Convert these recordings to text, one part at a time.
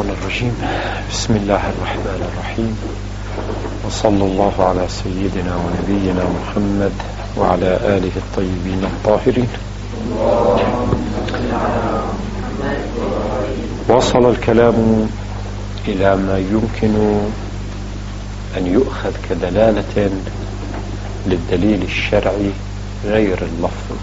الشيطان الرجيم. بسم الله الرحمن الرحيم، وصلى الله على سيدنا ونبينا محمد وعلى آله الطيبين الطاهرين. وصل الكلام إلى ما يمكن أن يؤخذ كدلالة للدليل الشرعي غير اللفظ.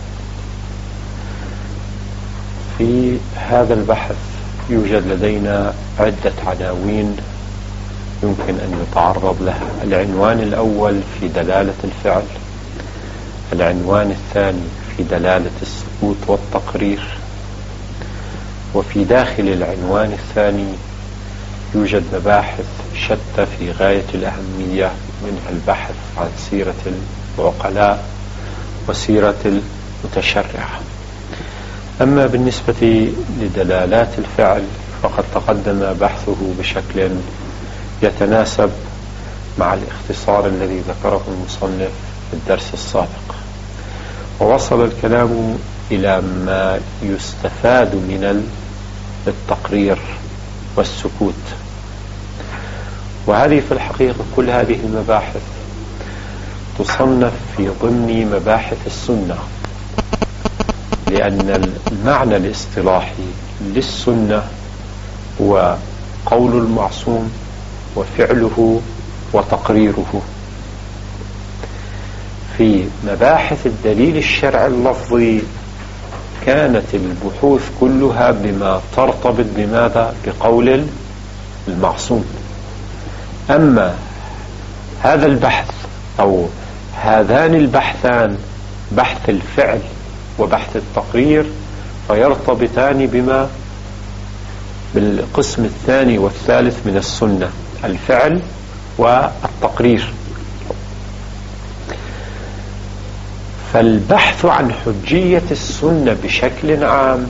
في هذا البحث يوجد لدينا عدة عناوين يمكن أن يتعرض لها. العنوان الأول في دلالة الفعل، العنوان الثاني في دلالة السكوت والتقرير، وفي داخل العنوان الثاني يوجد مباحث شتى في غاية الأهمية، منها البحث عن سيرة العقلاء وسيرة المتشرعة. أما بالنسبة لدلالات الفعل فقد تقدم بحثه بشكل يتناسب مع الاختصار الذي ذكره المصنف في الدرس السابق، ووصل الكلام إلى ما يستفاد من التقرير والسكوت. وهذه في الحقيقة كل هذه المباحث تصنف في ضمن مباحث السنة، لأن المعنى الاصطلاحي للسنة هو قول المعصوم وفعله وتقريره. في مباحث الدليل الشرعي اللفظي كانت البحوث كلها بما ترتبط بماذا؟ بقول المعصوم. أما هذا البحث أو هذان البحثان، بحث الفعل وبحث التقرير، فيرتبطان بما بالقسم الثاني والثالث من السنة، الفعل والتقرير. فالبحث عن حجية السنة بشكل عام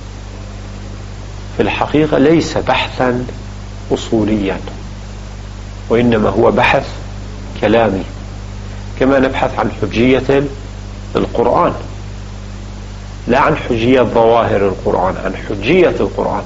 في الحقيقة ليس بحثا أصوليا، وإنما هو بحث كلامي، كما نبحث عن حجية القرآن، لا عن حجية ظواهر القرآن، عن حجية القرآن.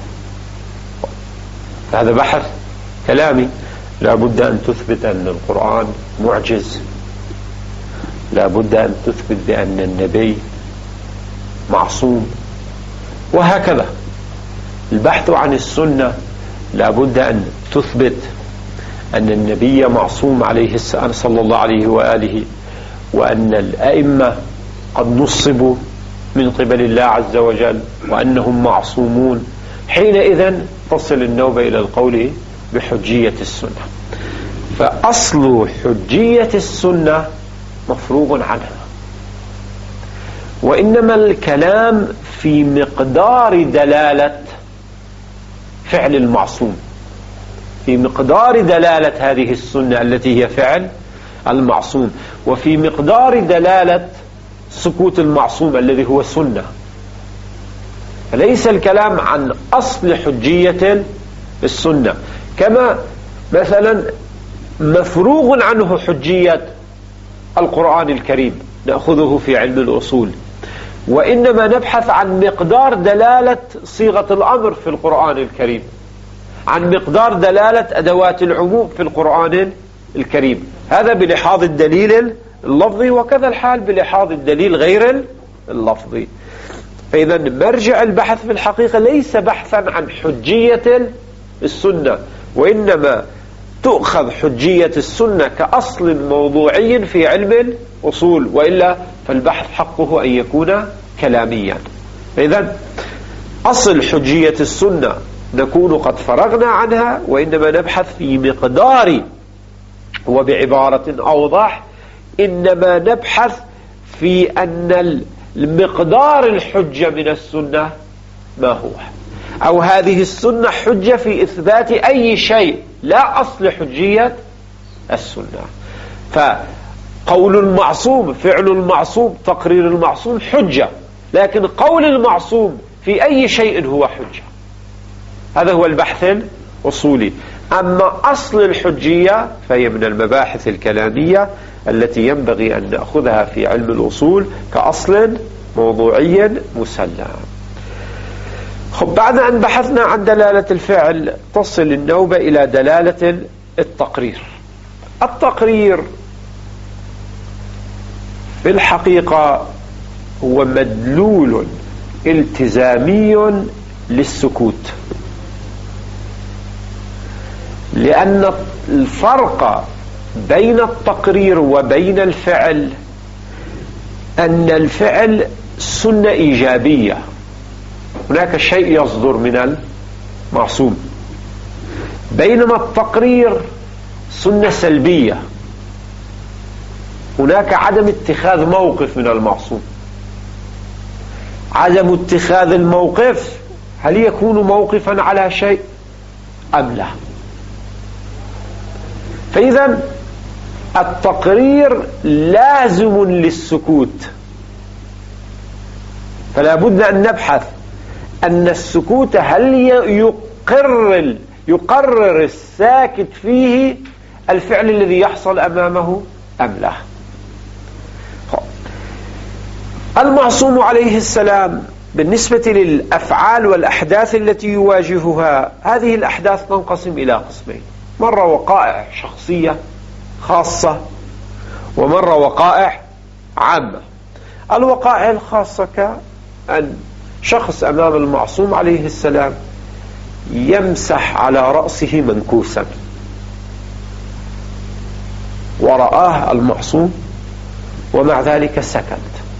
هذا بحث كلامي، لا بد أن تثبت أن القرآن معجز، لا بد أن تثبت بأن النبي معصوم، وهكذا. البحث عن السنة لا بد أن تثبت أن النبي معصوم عليه السلام صلى الله عليه وآله، وأن الأئمة قد نصبوا من قبل الله عز وجل وأنهم معصومون. حينئذ تصل النوبة إلى القول بحجية السنة. فأصل حجية السنة مفروغ عنها، وإنما الكلام في مقدار دلالة فعل المعصوم، في مقدار دلالة هذه السنة التي هي فعل المعصوم، وفي مقدار دلالة سكوت المعصوم الذي هو سنة. فليس الكلام عن أصل حجية السنة، كما مثلا مفروغ عنه حجية القرآن الكريم نأخذه في علم الأصول، وإنما نبحث عن مقدار دلالة صيغة الأمر في القرآن الكريم، عن مقدار دلالة أدوات العموم في القرآن الكريم. هذا بلحاظ الدليل اللفظي، وكذا الحال بلحاظ الدليل غير اللفظي. فإذا مرجع البحث في الحقيقة ليس بحثا عن حجية السنة، وإنما تؤخذ حجية السنة كأصل موضوعي في علم الأصول، وإلا فالبحث حقه أن يكون كلاميا. فإذا أصل حجية السنة نكون قد فرغنا عنها، وإنما نبحث في مقدار، وبعبارة أوضح إنما نبحث في أن المقدار الحجة من السنة ما هو، أو هذه السنة حجة في إثبات أي شيء، لا أصل حجية السنة. فقول المعصوم، فعل المعصوم، تقرير المعصوم حجة، لكن قول المعصوم في أي شيء هو حجة. هذا هو البحث الأصولي. أما أصل الحجية فهي من المباحث الكلامية التي ينبغي أن نأخذها في علم الأصول كأصل موضوعي مسلم. بعد أن بحثنا عن دلالة الفعل تصل النوبة إلى دلالة التقرير. التقرير في الحقيقة هو مدلول التزامي للسكوت، لأن الفرق بين التقرير وبين الفعل أن الفعل سنة إيجابية، هناك شيء يصدر من المعصوم، بينما التقرير سنة سلبية، هناك عدم اتخاذ موقف من المعصوم. عدم اتخاذ الموقف هل يكون موقفا على شيء أم لا؟ فإذا التقرير لازم للسكوت، فلا بد أن نبحث أن السكوت هل يقرر الساكت فيه الفعل الذي يحصل أمامه أم لا. المعصوم عليه السلام بالنسبة للأفعال والأحداث التي يواجهها، هذه الأحداث تنقسم إلى قسمين: مرة وقائع شخصية خاصة، ومرة وقائع عامة. الوقائع الخاصة كأن شخص أمام المعصوم عليه السلام يمسح على رأسه منكوسا ورآه المعصوم ومع ذلك سكت.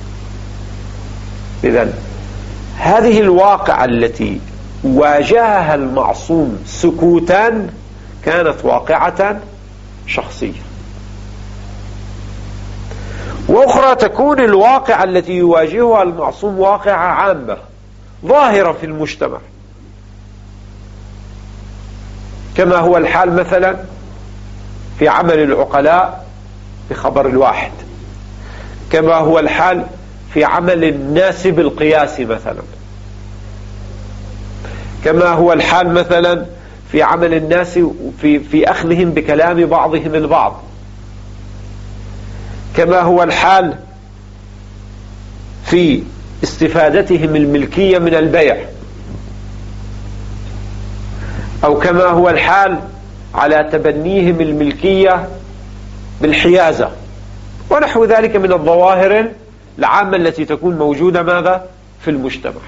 إذن هذه الواقعة التي واجهها المعصوم سكوتا كانت واقعة شخصية. وأخرى تكون الواقعة التي يواجهها المعصوم واقعة عامة ظاهرة في المجتمع، كما هو الحال مثلا في عمل العقلاء بخبر الواحد، كما هو الحال في عمل الناس بالقياس مثلا، كما هو الحال مثلا في عمل الناس في أخذهم بكلام بعضهم البعض، كما هو الحال في استفادتهم الملكية من البيع، أو كما هو الحال على تبنيهم الملكية بالحيازة ونحو ذلك من الظواهر العامة التي تكون موجودة ماذا في المجتمع.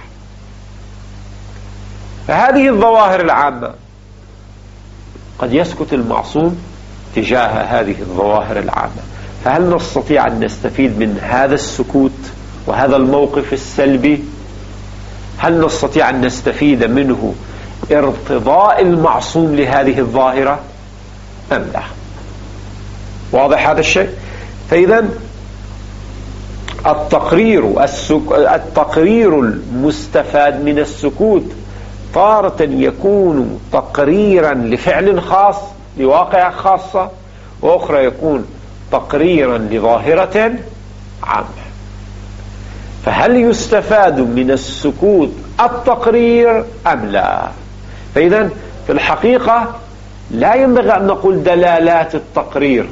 فهذه الظواهر العامة قد يسكت المعصوم تجاه هذه الظواهر العامة، فهل نستطيع أن نستفيد من هذا السكوت وهذا الموقف السلبي؟ هل نستطيع أن نستفيد منه ارتضاء المعصوم لهذه الظاهرة أم لا؟ واضح هذا الشيء؟ فإذا التقرير المستفاد من السكوت تارة يكون تقريرا لفعل خاص لواقع خاصة، وأخرى يكون تقريرا لظاهرة عامة. فهل يستفاد من السكوت التقرير أم لا؟ فإذا في الحقيقة لا ينبغي أن نقول دلالات التقرير،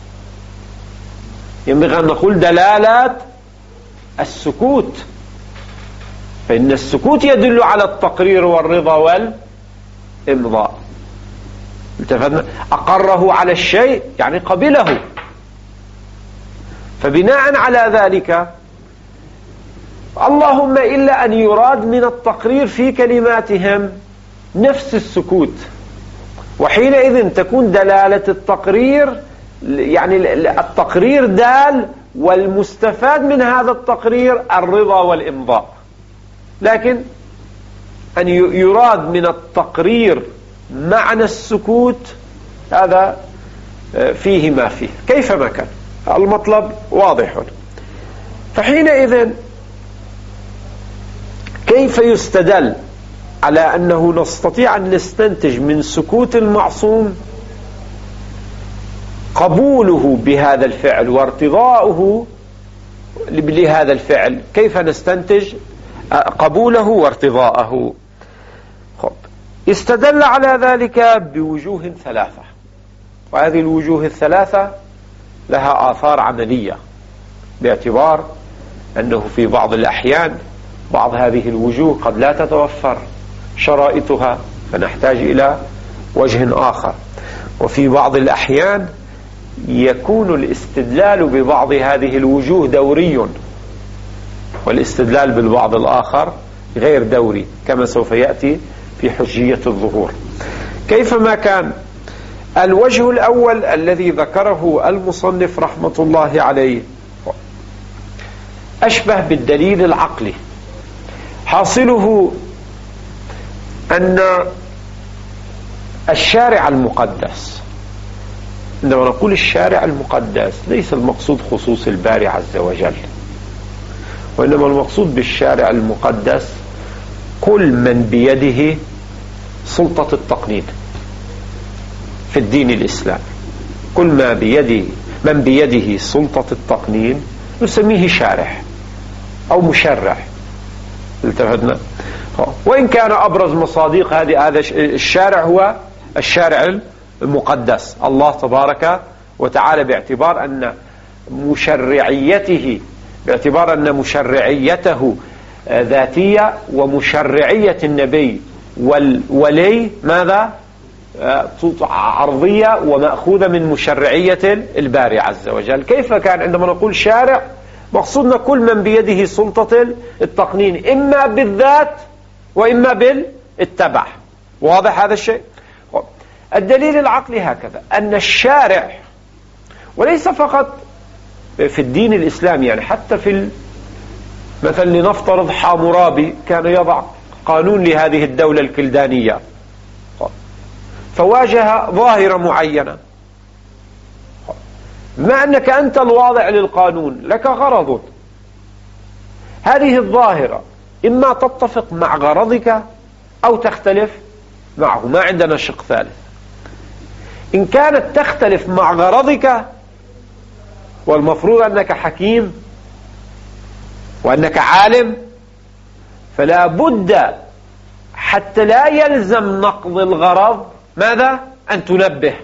ينبغي أن نقول دلالات السكوت، فإن السكوت يدل على التقرير والرضا والإمضاء. التفتنا أقره على الشيء يعني قبله، فبناء على ذلك اللهم إلا أن يراد من التقرير في كلماتهم نفس السكوت، وحينئذ تكون دلالة التقرير يعني التقرير دال والمستفاد من هذا التقرير الرضا والإمضاء. لكن أن يراد من التقرير معنى السكوت هذا فيه ما فيه كيفما كان، المطلب واضح. فحينئذ كيف يستدل على أنه نستطيع أن نستنتج من سكوت المعصوم قبوله بهذا الفعل وارتضاؤه لهذا الفعل؟ كيف نستنتج قبوله وارتضاءه؟ استدل على ذلك بوجوه ثلاثة، وهذه الوجوه الثلاثة لها آثار عملية، باعتبار أنه في بعض الأحيان بعض هذه الوجوه قد لا تتوفر شرائطها فنحتاج إلى وجه آخر. وفي بعض الأحيان يكون الاستدلال ببعض هذه الوجوه دوري، والاستدلال بالبعض الآخر غير دوري، كما سوف يأتي في حجية الظهور. كيفما كان، الوجه الأول الذي ذكره المصنف رحمة الله عليه أشبه بالدليل العقلي. حاصله أن الشارع المقدس، عندما نقول الشارع المقدس ليس المقصود خصوص الباري عز وجل، وإنما المقصود بالشارع المقدس كل من بيده سلطة التقنين في الدين الإسلامي. كل ما بيده من بيده سلطة التقنين نسميه شارع أو مشرع. التفدنا. وإن كان أبرز مصادق هذا الشارع هو الشارع المقدس الله تبارك وتعالى، باعتبار أن مشرعيته ذاتية، ومشرعية النبي والولي ماذا؟ عرضية ومأخوذة من مشرعية الباري عز وجل. كيف كان عندما نقول شارع مقصودنا كل من بيده سلطة التقنين، إما بالذات وإما بالتبع. واضح هذا الشيء؟ الدليل العقلي هكذا، أن الشارع، وليس فقط في الدين الإسلامي، يعني حتى في مثلا لنفترض حامورابي كان يضع قانون لهذه الدولة الكلدانية، فواجه ظاهرة معينة، بما أنك أنت الواضع للقانون لك غرض، هذه الظاهرة إما تتفق مع غرضك أو تختلف معه، ما عندنا شق ثالث. إن كانت تختلف مع غرضك، والمفروض أنك حكيم وأنك عالم، فلا بد حتى لا يلزم نقض الغرض ماذا؟ أن تنبه.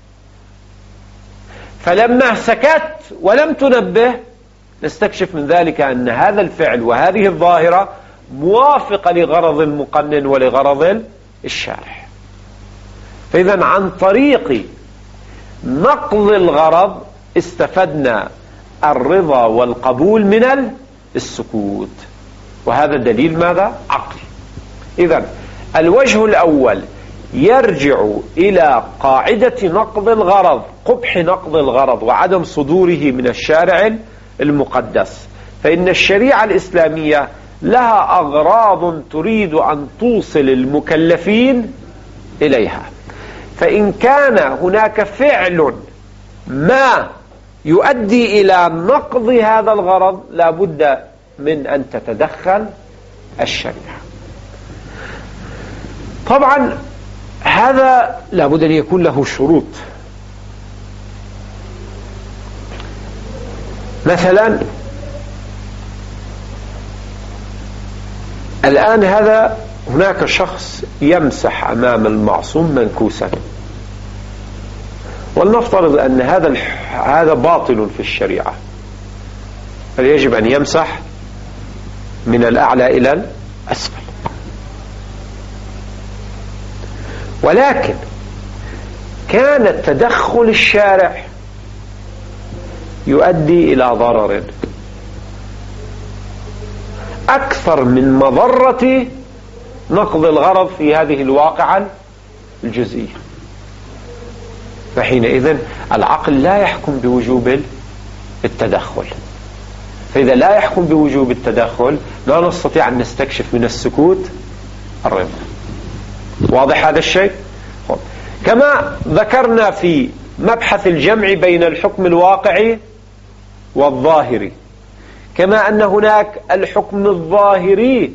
فلما سكت ولم تنبه نستكشف من ذلك أن هذا الفعل وهذه الظاهرة موافقة لغرض المقنن ولغرض الشارع. فإذا عن طريق نقض الغرض استفدنا الرضا والقبول من السكوت، وهذا دليل ماذا؟ عقلي. إذن الوجه الأول يرجع إلى قاعدة نقض الغرض، قبح نقض الغرض وعدم صدوره من الشارع المقدس. فإن الشريعة الإسلامية لها أغراض تريد أن توصل المكلفين إليها، فإن كان هناك فعل ما يؤدي إلى نقض هذا الغرض لا بد من أن تتدخل الشريعة. طبعا هذا لا بد أن يكون له شروط. مثلا الآن هناك شخص يمسح أمام المعصوم منكوسا، ولنفترض أن هذا باطل في الشريعة، فيجب أن يمسح من الأعلى إلى الأسفل. ولكن كان التدخل الشارع يؤدي إلى ضرر أكثر من مضرة نقض الغرض في هذه الواقعة الجزئية، فحينئذ العقل لا يحكم بوجوب التدخل. فإذا لا يحكم بوجوب التدخل لا نستطيع أن نستكشف من السكوت الرضا. واضح هذا الشيء؟ كما ذكرنا في مبحث الجمع بين الحكم الواقعي والظاهري، كما أن هناك الحكم الظاهري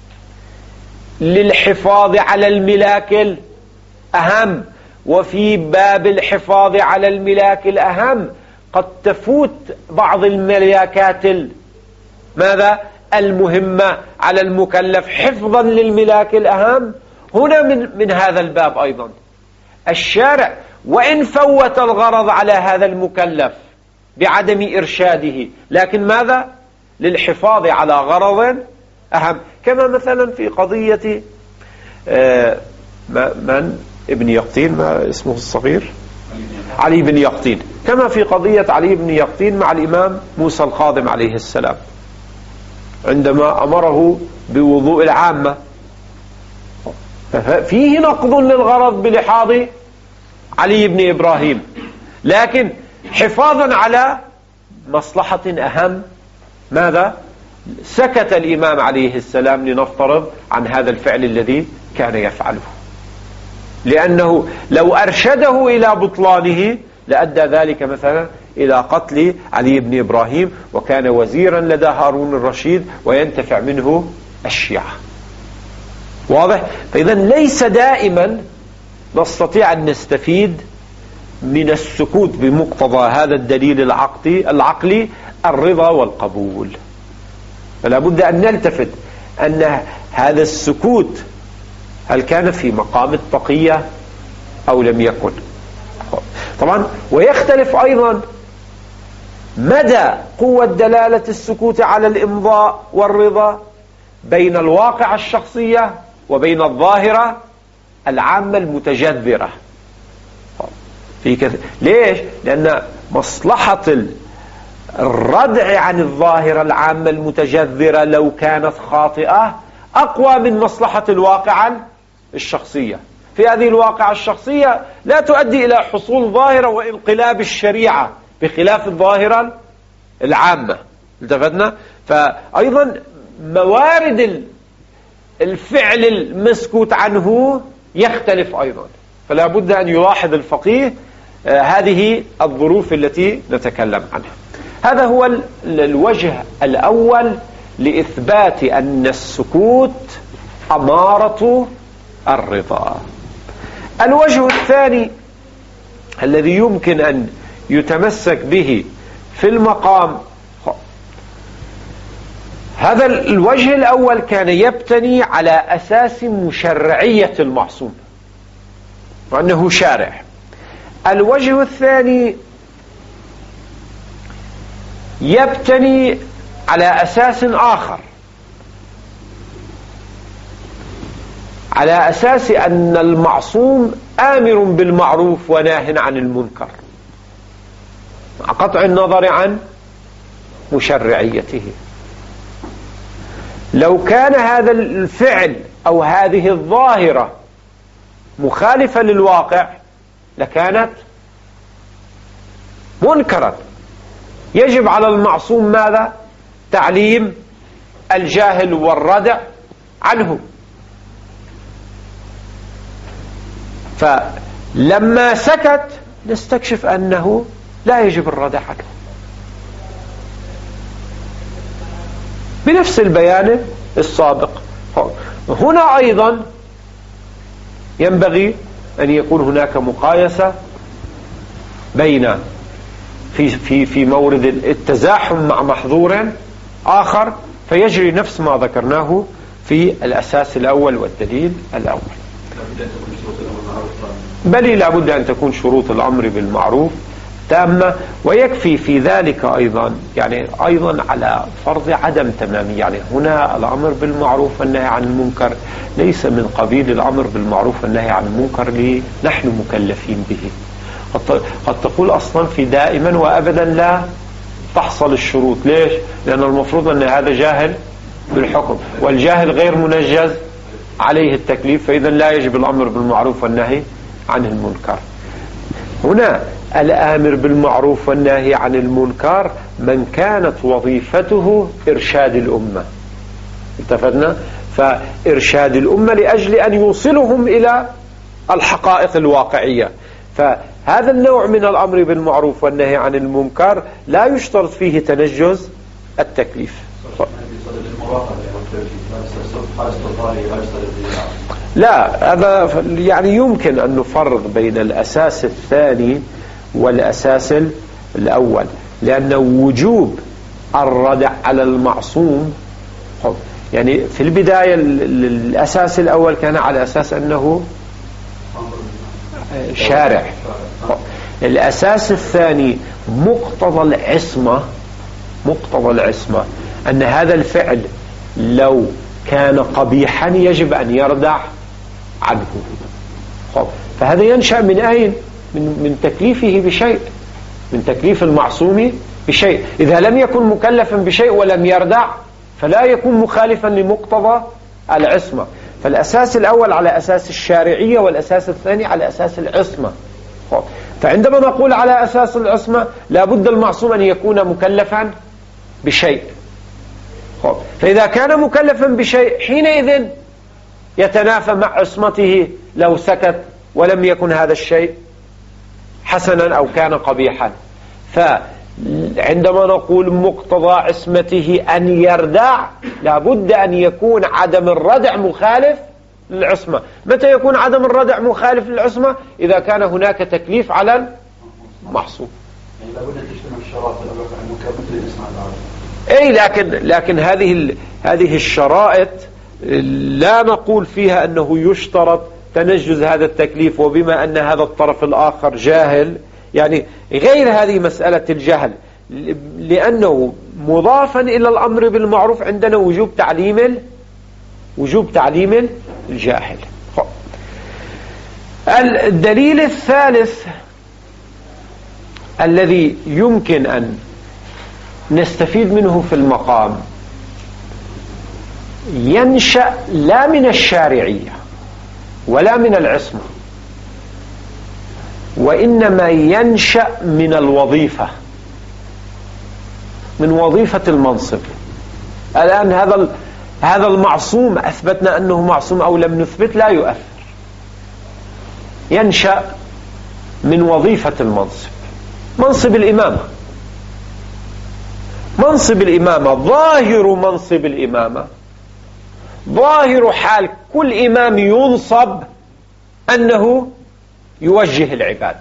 للحفاظ على الملاك الأهم، وفي باب الحفاظ على الملاك الأهم قد تفوت بعض الملاكات ماذا؟ المهمة على المكلف حفظا للملاك الأهم. هنا من هذا الباب أيضا الشارع وإن فوت الغرض على هذا المكلف بعدم إرشاده، لكن ماذا؟ للحفاظ على غرض أهم. كما مثلا في قضية من ابن يقطين، ما اسمه الصغير؟ علي بن يقطين. كما في قضية علي بن يقطين مع الإمام موسى الكاظم عليه السلام عندما أمره بوضوء العامة، فيه نقض للغرض بلحاظ علي بن إبراهيم، لكن حفاظا على مصلحة أهم. ماذا؟ سكت الإمام عليه السلام لنفترض عن هذا الفعل الذي كان يفعله، لأنه لو أرشده إلى بطلانه لأدى ذلك مثلا إلى قتل علي بن إبراهيم، وكان وزيرا لدى هارون الرشيد وينتفع منه الشيعة. واضح؟ فإذا ليس دائما نستطيع أن نستفيد من السكوت بمقتضى هذا الدليل العقلي الرضا والقبول، فلا بد أن نلتفت أن هذا السكوت هل كان في مقام التقية أو لم يكن. طبعا ويختلف أيضا مدى قوة دلالة السكوت على الإمضاء والرضا بين الواقع الشخصية وبين الظاهرة العامة المتجذرة. ليش؟ لأن مصلحة الردع عن الظاهرة العامة المتجذرة لو كانت خاطئة أقوى من مصلحة الواقع الشخصية. في هذه الواقع الشخصية لا تؤدي إلى حصول ظاهرة وانقلاب الشريعة بخلاف الظاهرة العامة. التفتنا؟ فأيضا موارد الفعل المسكوت عنه يختلف أيضا، فلا بد أن يلاحظ الفقيه هذه الظروف التي نتكلم عنها. هذا هو الوجه الأول لإثبات أن السكوت أمارة الرضا. الوجه الثاني الذي يمكن أن يتمسك به في المقام، هذا الوجه الأول كان يبتني على أساس مشرعية المعصوم وأنه شارع. الوجه الثاني يبتني على أساس آخر، على أساس أن المعصوم آمر بالمعروف وناه عن المنكر، مع قطع النظر عن مشرعيته. لو كان هذا الفعل أو هذه الظاهرة مخالفة للواقع لكانت منكرا. يجب على المعصوم ماذا؟ تعليم الجاهل والردع عنه. فلما سكت نستكشف أنه لا يجب الردع عنه بنفس البيان السابق. هنا أيضا ينبغي أن يكون هناك مقايسة بين في مورد التزاحم مع محظور آخر، فيجري نفس ما ذكرناه في الأساس الأول والدليل الأول. بل لا بد أن تكون شروط الأمر بالمعروف تامة، ويكفي في ذلك أيضا أيضا على فرض عدم تمامية. يعني هنا الأمر بالمعروف والنهي عن المنكر ليس من قبيل الأمر بالمعروف والنهي عن المنكر نحن مكلفين به. قد تقول أصلا في دائما وأبدا لا تحصل الشروط. ليش؟ لأن المفروض أن هذا جاهل بالحكم، والجاهل غير منجز عليه التكليف، فإذا لا يجب الأمر بالمعروف والنهي عن المنكر. هنا الآمر بالمعروف والنهي عن المنكر من كانت وظيفته إرشاد الأمة. اتفقنا؟ فإرشاد الأمة لأجل أن يوصلهم إلى الحقائق الواقعية. فهذا النوع من الأمر بالمعروف والنهي عن المنكر لا يشترط فيه تنجز التكليف. لا، هذا يمكن أن نفرق بين الأساس الثاني والأساس الأول، لأن وجوب الردع على المعصوم في البداية الأساس الأول كان على أساس أنه شارع. الأساس الثاني مقتضى العصمة أن هذا الفعل لو كان قبيحا يجب أن يردع عنه. فهذا ينشأ من أين؟ من تكليفه بشيء، من تكليف المعصوم بشيء. إذا لم يكن مكلفا بشيء ولم يردع فلا يكون مخالفا لمقتضى العصمة. فالأساس الأول على أساس الشارعية، والأساس الثاني على أساس العصمة. فعندما نقول على أساس العصمة لابد المعصوم أن يكون مكلفا بشيء. فإذا كان مكلفا بشيء حينئذ يتنافى مع عصمته لو سكت ولم يكن هذا الشيء حسنا أو كان قبيحا. فعندما نقول مقتضى عصمته أن يردع لابد أن يكون عدم الردع مخالف للعصمة. متى يكون عدم الردع مخالف للعصمة؟ إذا كان هناك تكليف على المعصوم. يعني لابد أن تجتمع الشرائط المكافئة للإسماع. لكن هذه الشرائط لا نقول فيها أنه يشترط تنجز هذا التكليف، وبما أن هذا الطرف الآخر جاهل، يعني غير هذه مسألة الجهل، لأنه مضافا إلى الأمر بالمعروف عندنا وجوب تعليم الجاهل. الدليل الثالث الذي يمكن أن نستفيد منه في المقام ينشأ لا من الشارعية ولا من العصمة، وإنما ينشأ من الوظيفة، من وظيفة المنصب. الآن هذا المعصوم أثبتنا أنه معصوم أو لم نثبت لا يؤثر، ينشأ من وظيفة المنصب. منصب الإمامة، منصب الإمامة، ظاهر منصب الإمامة، ظاهر حال كل إمام ينصب أنه يوجه العباد.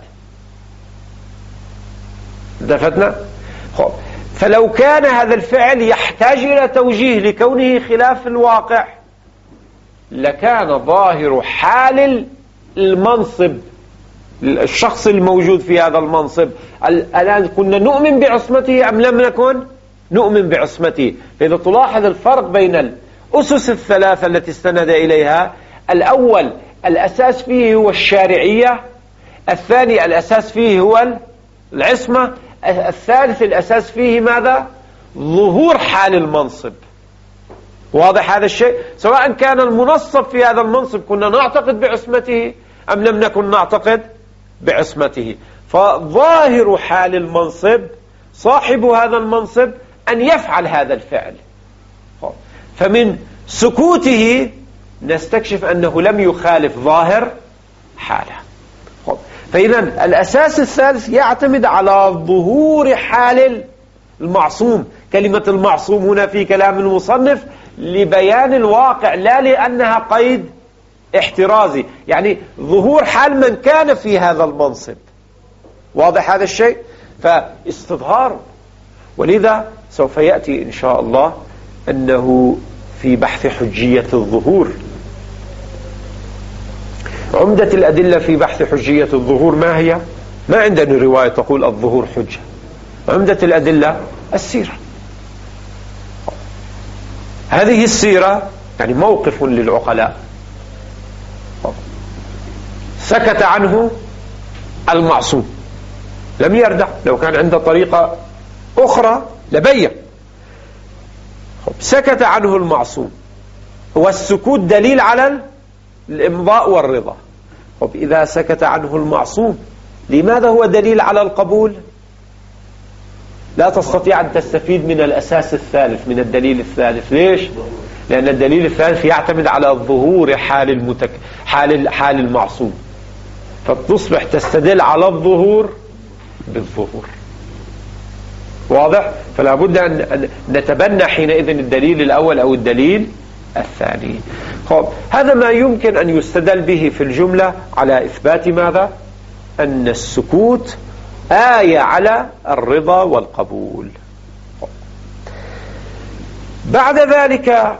دفتنا؟ فلو كان هذا الفعل يحتاج إلى توجيه لكونه خلاف الواقع لكان ظاهر حال المنصب الشخص الموجود في هذا المنصب. الآن كنا نؤمن بعصمته أم لم نكن نؤمن بعصمته؟ فإذا تلاحظ الفرق بين الأسس الثلاثة التي استند إليها، الأول الأساس فيه هو الشارعية، الثاني الأساس فيه هو العصمة، الثالث الأساس فيه ماذا؟ ظهور حال المنصب. واضح هذا الشيء؟ سواء كان المنصب في هذا المنصب كنا نعتقد بعصمته أم لم نكن نعتقد بعصمته. فظاهر حال المنصب صاحب هذا المنصب أن يفعل هذا الفعل، فمن سكوته نستكشف أنه لم يخالف ظاهر حاله. فإذا الأساس الثالث يعتمد على ظهور حال المعصوم. كلمة المعصوم هنا في كلام المصنف لبيان الواقع لا لأنها قيد احترازي، يعني ظهور حال من كان في هذا المنصب. واضح هذا الشيء؟ فاستظهار. ولذا سوف يأتي إن شاء الله أنه في بحث حجية الظهور، عمدة الأدلة في بحث حجية الظهور ما هي؟ ما عندنا رواية تقول الظهور حجة. عمدة الأدلة السيرة. هذه السيرة يعني موقف للعقلاء سكت عنه المعصوم، لم يردع. لو كان عنده طريقة أخرى لبين. سكت عنه المعصوم، والسكوت دليل على الإمضاء والرضا. إذا سكت عنه المعصوم لماذا هو دليل على القبول؟ لا تستطيع أن تستفيد من الأساس الثالث، من الدليل الثالث. ليش؟ لأن الدليل الثالث يعتمد على ظهور حال المعصوم، فتصبح تستدل على الظهور بالظهور. واضح؟ فلا بد أن نتبنى حينئذ الدليل الأول أو الدليل الثاني. هذا ما يمكن أن يستدل به في الجملة على إثبات ماذا؟ أن السكوت آية على الرضا والقبول. بعد ذلك،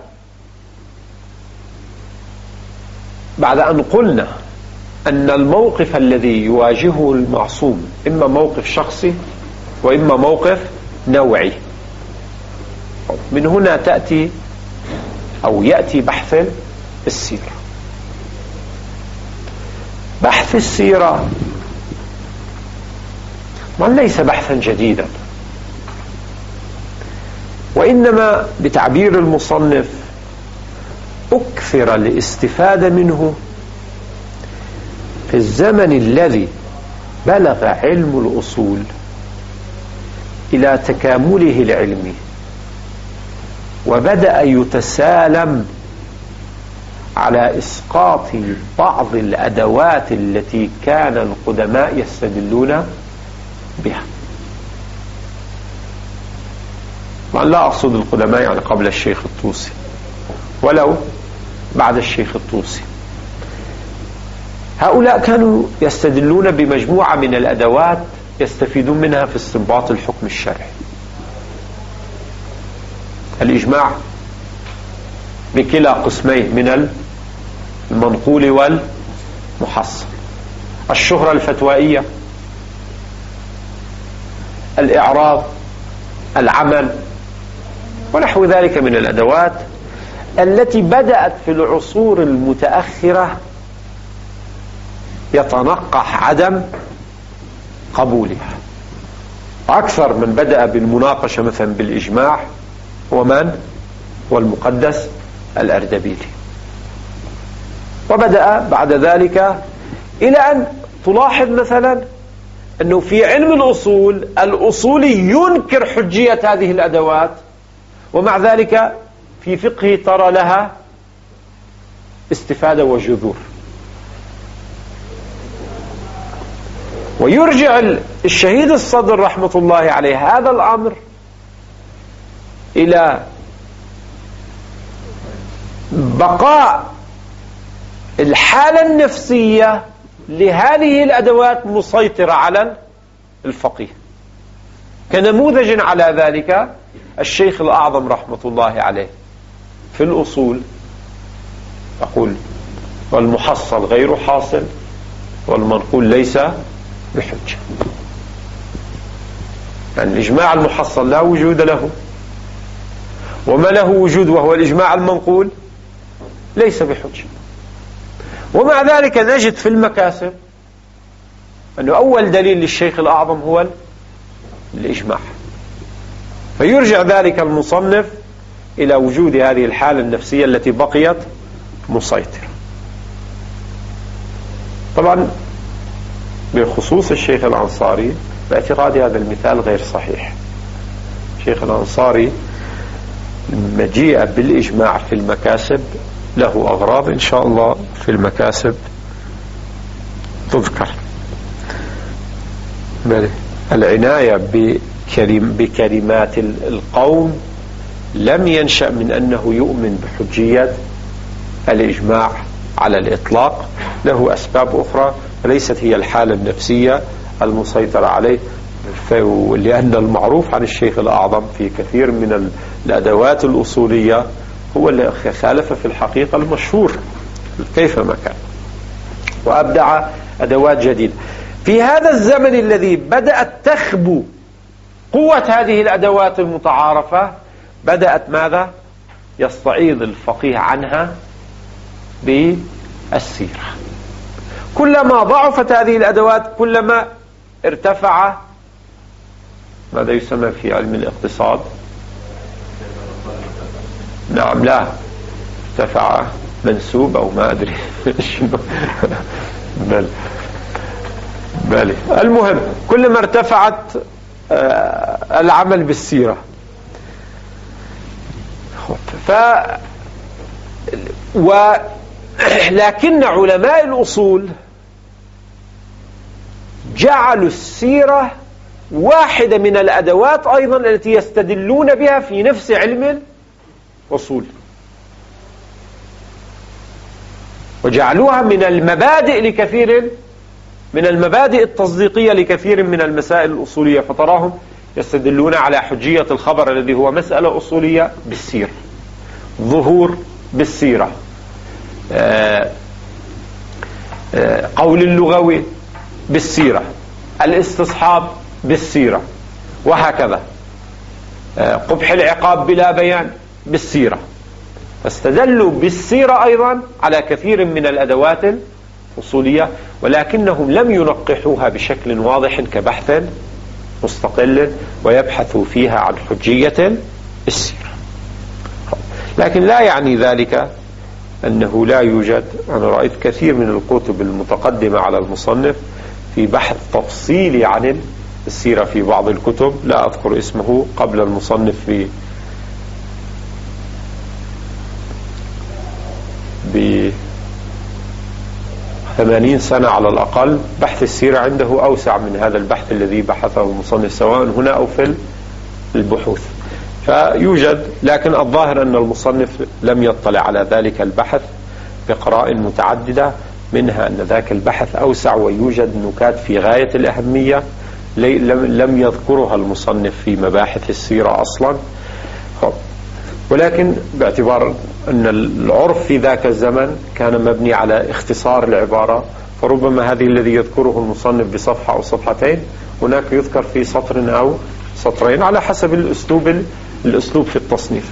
بعد أن قلنا أن الموقف الذي يواجهه المعصوم إما موقف شخصي وإما موقف نوعي، من هنا تأتي أو يأتي بحث السيرة. بحث السيرة ليس بحثا جديدا، وإنما بتعبير المصنف أكثر الاستفادة منه في الزمن الذي بلغ علم الأصول إلى تكامله العلمي وبدأ يتسالم على إسقاط بعض الأدوات التي كان القدماء يستدلون بها. لا أقصد القدماء يعني قبل الشيخ الطوسي ولو بعد الشيخ الطوسي، هؤلاء كانوا يستدلون بمجموعة من الأدوات يستفيدون منها في استنباط الحكم الشرعي. الإجماع بكلا قسمين من المنقول والمحصل، الشهرة الفتوائية، الإعراض، العمل، ونحو ذلك من الأدوات التي بدأت في العصور المتأخرة يتنقح عدم قبولها. أكثر من بدأ بالمناقشة مثلا بالإجماع هو من؟ هو المقدس الأردبيلي، وبدأ بعد ذلك إلى أن تلاحظ مثلا أنه في علم الأصول الأصولي ينكر حجية هذه الأدوات، ومع ذلك في فقهه ترى لها استفادة وجذور. ويرجع الشهيد الصدر رحمة الله عليه هذا الأمر إلى بقاء الحالة النفسية لهذه الأدوات مسيطرة على الفقيه. كنموذج على ذلك الشيخ الأعظم رحمة الله عليه في الأصول يقول: والمحصل غير حاصل والمنقول ليس بحجة. يعني الإجماع المحصل لا وجود له، وما له وجود وهو الإجماع المنقول ليس بحجة. ومع ذلك نجد في المكاسب أنه أول دليل للشيخ الأعظم هو الإجماع، فيرجع ذلك المصنف إلى وجود هذه الحالة النفسية التي بقيت مسيطرة. طبعا بخصوص الشيخ الأنصاري باعتقادي هذا المثال غير صحيح. الشيخ الأنصاري مجيء بالإجماع في المكاسب له أغراض إن شاء الله في المكاسب تذكر. العناية بكلمات القوم لم ينشأ من أنه يؤمن بحجية الإجماع على الإطلاق، له أسباب أخرى ليست هي الحالة النفسية المسيطرة عليه، لأن المعروف عن الشيخ الأعظم في كثير من الأدوات الأصولية هو اللي خالف في الحقيقة المشهور كيفما كان، وأبدع أدوات جديدة. في هذا الزمن الذي بدأت تخبو قوة هذه الأدوات المتعارفة بدأت ماذا؟ يستعيض الفقيه عنها بالسيرة. كلما ضعفت هذه الأدوات كلما ارتفع ماذا يسمى في علم الاقتصاد؟ نعم، لا، ارتفع منسوب أو ما أدري شنو. بل المهم كلما ارتفعت العمل بالسيرة. لكن علماء الأصول جعلوا السيرة واحدة من الأدوات أيضا التي يستدلون بها في نفس علم الأصول، وجعلوها من المبادئ لكثير من المبادئ التصديقية لكثير من المسائل الأصولية، فتراهم يستدلون على حجية الخبر الذي هو مسألة أصولية بالسيرة، ظهور بالسيرة، قول اللغوي بالسيرة، الاستصحاب بالسيرة، وهكذا، قبح العقاب بلا بيان بالسيرة. فاستدلوا بالسيرة أيضا على كثير من الأدوات أصولية، ولكنهم لم ينقحوها بشكل واضح كبحث مستقل ويبحثوا فيها عن حجية السيرة. لكن لا يعني ذلك أنه لا يوجد. أنا رأيت كثير من الكتب المتقدمة على المصنف في بحث تفصيلي عن السيرة في بعض الكتب، لا أذكر اسمه، قبل المصنف ب 80 سنة على الأقل. بحث السيرة عنده أوسع من هذا البحث الذي بحثه المصنف سواء هنا أو في البحوث، فيوجد. لكن الظاهر أن المصنف لم يطلع على ذلك البحث بقراء متعددة، منها أن ذاك البحث أوسع ويوجد نكات في غاية الأهمية لم يذكرها المصنف في مباحث السيرة أصلا. ولكن باعتبار أن العرف في ذاك الزمن كان مبني على اختصار العبارة، فربما هذه الذي يذكره المصنف بصفحة أو صفحتين هناك يذكر في سطر أو سطرين على حسب الأسلوب في التصنيف.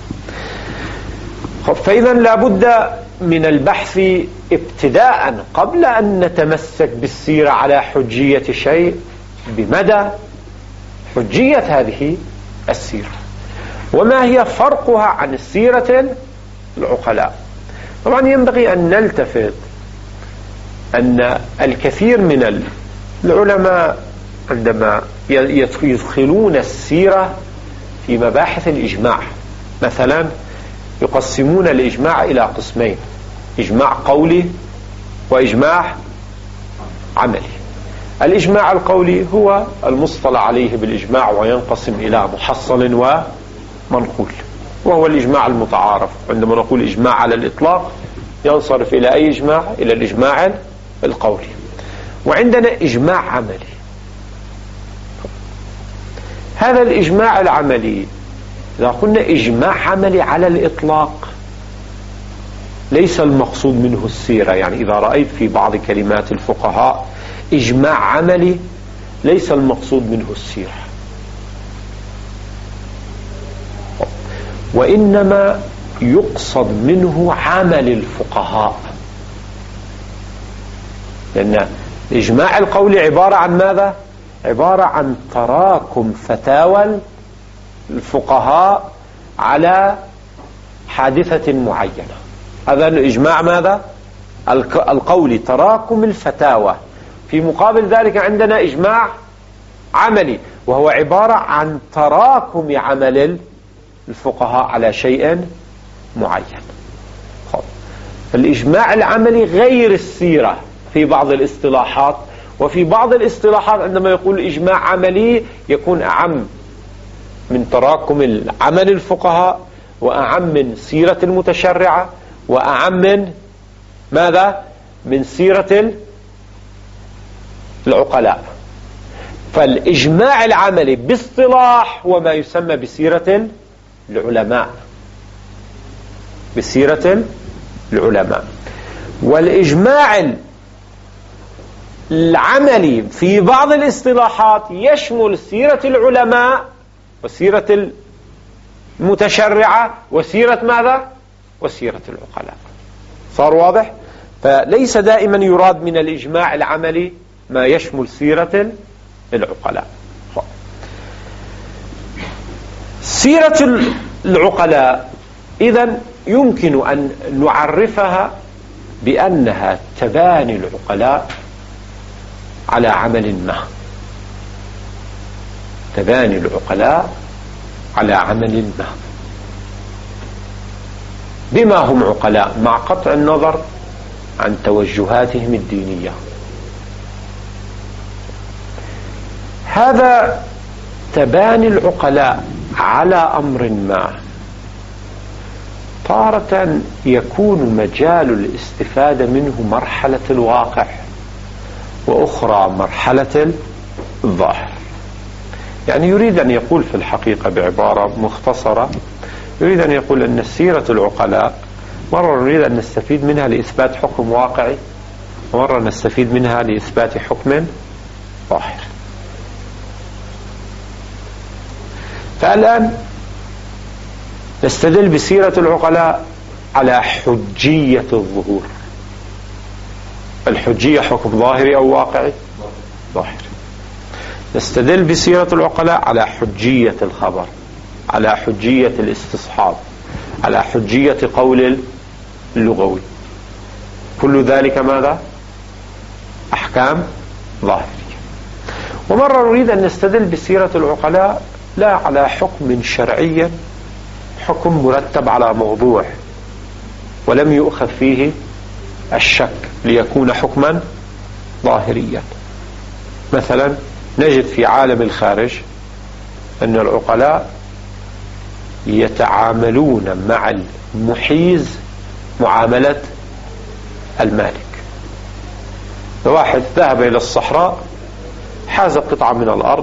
فإذا لابد من البحث ابتداء قبل أن نتمسك بالسيرة على حجية شيء بمدى حجية هذه السيرة، وما هي فرقها عن السيرة العقلاء. طبعا ينبغي أن نلتفت أن الكثير من العلماء عندما يدخلون السيرة في مباحث الإجماع مثلا يقسمون الإجماع إلى قسمين: إجماع قولي وإجماع عملي. الإجماع القولي هو المصطلح عليه بالإجماع وينقسم إلى محصل ومنقول، وهو الإجماع المتعارف. عندما نقول إجماع على الإطلاق ينصرف إلى أي إجماع؟ إلى الإجماع القولي. وعندنا إجماع عملي. هذا الإجماع العملي إذا قلنا إجماع عملي على الإطلاق ليس المقصود منه السيرة. يعني إذا رأيت في بعض كلمات الفقهاء إجماع عملي ليس المقصود منه السيرة، وإنما يقصد منه عمل الفقهاء. لأن الإجماع القولي عبارة عن ماذا؟ عبارة عن تراكم فتاوى الفقهاء على حادثة معينة. هذا الإجماع ماذا؟ القولي، تراكم الفتاوى. في مقابل ذلك عندنا إجماع عملي وهو عبارة عن تراكم عمل الفقهاء على شيء معين. الإجماع العملي غير السيرة في بعض الاصطلاحات، وفي بعض الاصطلاحات عندما يقول إجماع عملي يكون أعم من تراكم عمل الفقهاء، وأعم من سيرة المتشرعة، وأعم من ماذا؟ من سيرة العقلاء. فالإجماع العملي باصطلاح هو ما يسمى بسيرة العلماء، بسيرة العلماء. والإجماع العملي في بعض الاصطلاحات يشمل سيرة العلماء وسيرة المتشرعة وسيرة ماذا؟ وسيرة العقلاء. صار واضح؟ فليس دائما يراد من الإجماع العملي ما يشمل سيرة العقلاء. سيرة العقلاء إذن يمكن أن نعرفها بأنها تباني العقلاء على عمل ما، تباني العقلاء على عمل ما. بما هم عقلاء مع قطع النظر عن توجهاتهم الدينية. هذا تباني العقلاء على أمر ما تارة يكون مجال الاستفادة منه مرحلة الواقع، وأخرى مرحلة الظاهر. يعني يريد أن يقول في الحقيقة بعبارة مختصرة، يريد أن يقول أن سيرة العقلاء مرة نريد أن نستفيد منها لإثبات حكم واقعي، ومرة نستفيد منها لإثبات حكم ظاهر. فالآن نستدل بسيرة العقلاء على حجية الظهور. الحجية حكم ظاهري أو واقعي؟ ظاهري. نستدل بسيرة العقلاء على حجية الخبر، على حجية الاستصحاب، على حجية قول اللغوي. كل ذلك ماذا؟ أحكام ظاهرية. ومرة نريد أن نستدل بسيرة العقلاء لا على حكم شرعي، حكم مرتب على موضوع ولم يؤخذ فيه الشك ليكون حكما ظاهريا. مثلا نجد في عالم الخارج أن العقلاء يتعاملون مع المحيز معاملة المالك. واحد ذهب إلى الصحراء، حاز قطعة من الأرض،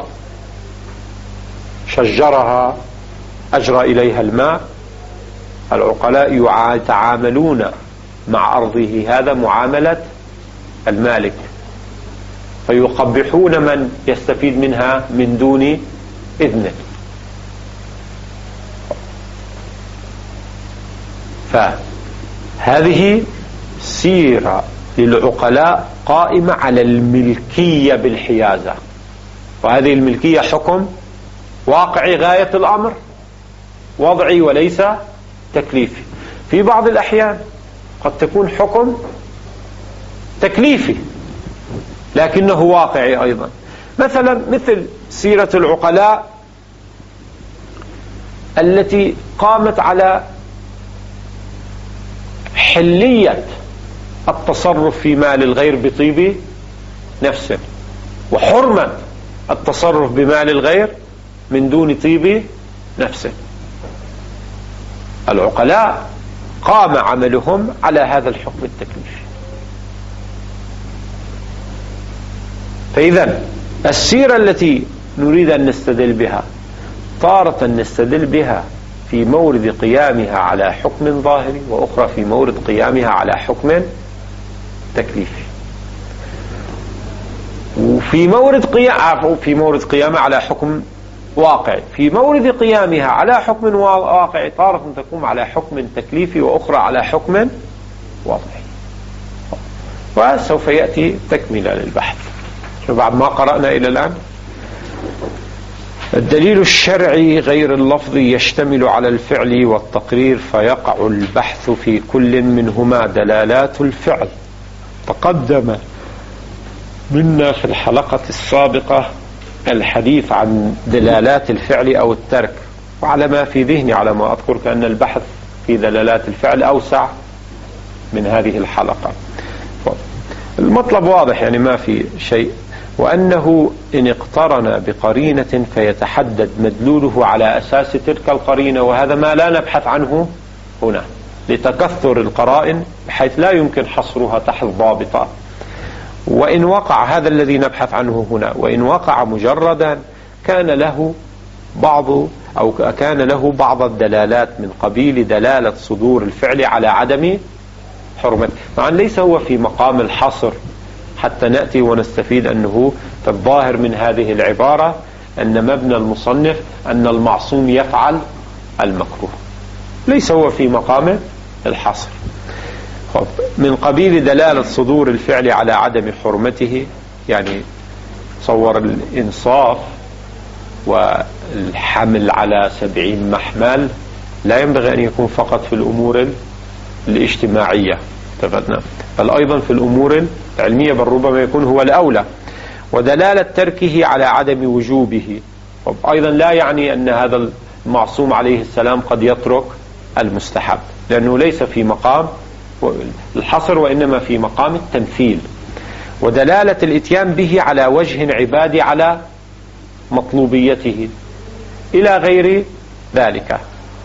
شجرها، أجرى إليها الماء. العقلاء يتعاملون مع أرضه هذا معاملة المالك، فيقبحون من يستفيد منها من دون إذنه. فهذه سيرة للعقلاء قائمة على الملكية بالحيازة، وهذه الملكية حكم واقعي غاية الأمر، وضعي وليس تكليفي. في بعض الأحيان قد تكون حكم تكليفي لكنه واقعي أيضا. مثلا مثل سيرة العقلاء التي قامت على حلية التصرف في مال الغير بطيب نفسه، وحرمة التصرف بمال الغير من دون طيب نفسه. العقلاء قام عملهم على هذا الحكم التكليفي. فإذا السيرة التي نريد أن نستدل بها تارة نستدل بها في مورد قيامها على حكم ظاهري، وأخرى في مورد قيامها على حكم تكليفي. وفي مورد قيامها على حكم واقعي. في مورد قيامها على حكم واقعي تارة تقوم على حكم تكليفي، وأخرى على حكم واقعي. وسوف يأتي تكملة للبحث بعد ما قرأنا إلى الآن. الدليل الشرعي غير اللفظي يشتمل على الفعل والتقرير، فيقع البحث في كل منهما دلالات الفعل. تقدم منا في الحلقة السابقة الحديث عن دلالات الفعل أو الترك، وعلى ما في ذهني على ما أذكر كأن البحث في دلالات الفعل أوسع من هذه الحلقة. المطلب واضح، يعني ما في شيء، وأنه إن اقترن بقرينة فيتحدد مدلوله على أساس تلك القرينة، وهذا ما لا نبحث عنه هنا لتكثر القرائن بحيث لا يمكن حصرها تحت ضابطة. وإن وقع هذا الذي نبحث عنه هنا، وإن وقع مجردا كان له بعض الدلالات من قبيل دلالة صدور الفعل على عدم حرمته. طبعا ليس هو في مقام الحصر حتى نأتي ونستفيد أنه في الظاهر من هذه العبارة أن مبنى المصنف أن المعصوم يفعل المكروه، ليس هو في مقام الحصر. من قبيل دلالة صدور الفعل على عدم حرمته، يعني تصور الإنصاف والحمل على 70 محمل لا ينبغي أن يكون فقط في الأمور الاجتماعية اتفقنا، بل أيضا في الأمور العلمية، بل ربما يكون هو الأولى. ودلالة تركه على عدم وجوبه أيضا لا يعني أن هذا المعصوم عليه السلام قد يترك المستحب، لأنه ليس في مقام الحصر وإنما في مقام التمثيل. ودلالة الإتيان به على وجه عبادي على مطلوبيته إلى غير ذلك،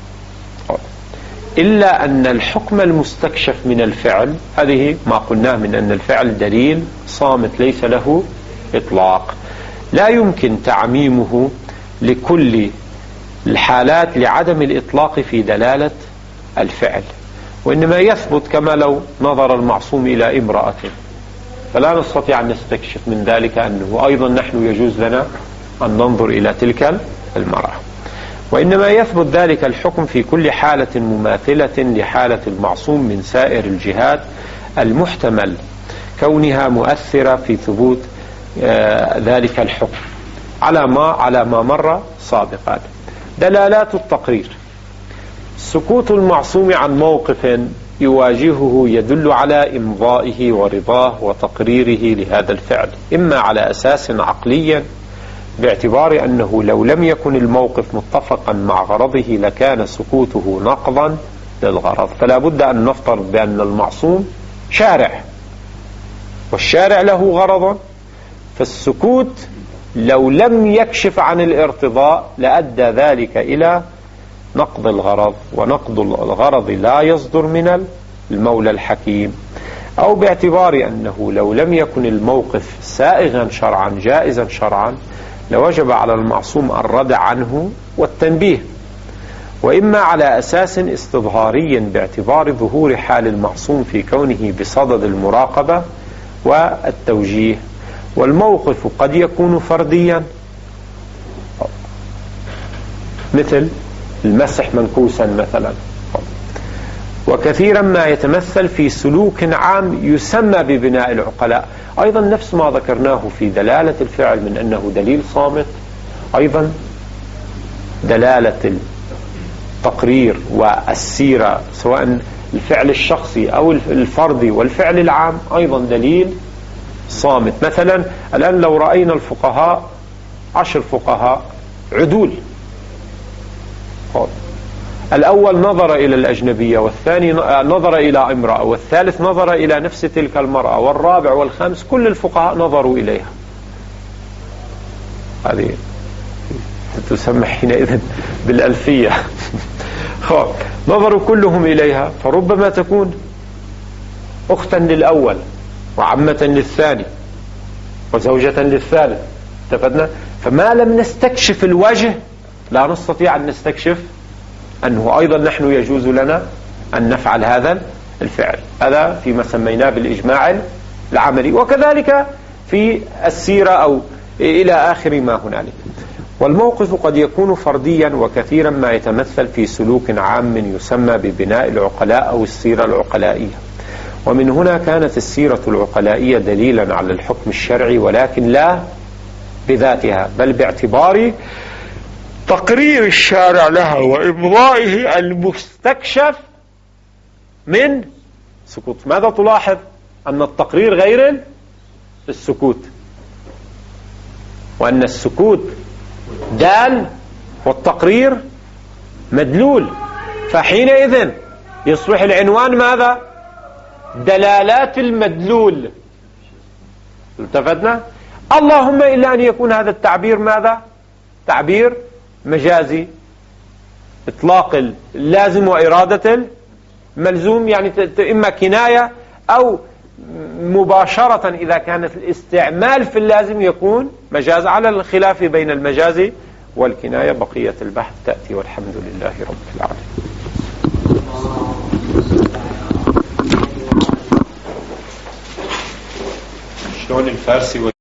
إلا أن الحكم المستكشف من الفعل، هذه ما قلناه من أن الفعل دليل صامت ليس له إطلاق، لا يمكن تعميمه لكل الحالات لعدم الإطلاق في دلالة الفعل، وإنما يثبت كما لو نظر المعصوم إلى امرأة، فلا نستطيع أن نستكشف من ذلك أنه أيضا نحن يجوز لنا أن ننظر إلى تلك المرأة، وإنما يثبت ذلك الحكم في كل حالة مماثلة لحالة المعصوم من سائر الجهات المحتمل، كونها مؤثرة في ثبوت ذلك الحكم على ما مر سابقا. دلالات التقرير: سكوت المعصوم عن موقف يواجهه يدل على إمضائه ورضاه وتقريره لهذا الفعل، إما على أساس عقلي باعتبار أنه لو لم يكن الموقف متفقا مع غرضه لكان سكوته نقضا للغرض. فلا بد أن نفترض بأن المعصوم شارع، والشارع له غرض، فالسكوت لو لم يكشف عن الارتضاء لأدى ذلك إلى نقض الغرض، ونقض الغرض لا يصدر من المولى الحكيم. أو باعتبار أنه لو لم يكن الموقف سائغا شرعا جائزا شرعا لوجب على المعصوم الردع عنه والتنبيه. وإما على أساس استظهاري باعتبار ظهور حال المعصوم في كونه بصدد المراقبة والتوجيه. والموقف قد يكون فرديا مثل المسح منكوسا مثلا، وكثيرا ما يتمثل في سلوك عام يسمى ببناء العقلاء، أيضا نفس ما ذكرناه في دلالة الفعل من أنه دليل صامت، أيضا دلالة التقرير والسيرة سواء الفعل الشخصي أو الفردي والفعل العام أيضا دليل صامت. مثلا الآن لو رأينا الفقهاء 10 فقهاء عدول، الأول نظر إلى الأجنبية، والثاني نظر إلى امرأة، والثالث نظر إلى نفس تلك المرأة، والرابع والخامس كل الفقهاء نظروا إليها، هذه تسمى حينئذ بالألفية نظروا كلهم إليها، فربما تكون أختا للأول وعمة للثاني وزوجة للثالث، اتفقنا؟ فما لم نستكشف الوجه لا نستطيع أن نستكشف أنه أيضا نحن يجوز لنا أن نفعل هذا الفعل. هذا فيما سميناه بالإجماع العملي، وكذلك في السيرة أو إلى آخر ما هنالك. والموقف قد يكون فرديا، وكثيرا ما يتمثل في سلوك عام يسمى ببناء العقلاء أو السيرة العقلائية. ومن هنا كانت السيرة العقلائية دليلا على الحكم الشرعي، ولكن لا بذاتها بل باعتبار تقرير الشارع لها وإمضائه المستكشف من سكوت. ماذا تلاحظ؟ أن التقرير غير السكوت، وأن السكوت دال والتقرير مدلول، فحينئذ يصبح العنوان ماذا؟ دلالات المدلول. التفتنا؟ اللهم إلا أن يكون هذا التعبير ماذا؟ تعبير مجازي، إطلاق اللازم وإرادة الملزوم، يعني إما كناية أو مباشرة إذا كان الاستعمال في اللازم يكون مجاز، على الخلاف بين المجاز والكناية. بقية البحث تأتي، والحمد لله رب العالمين. شلون الفارسي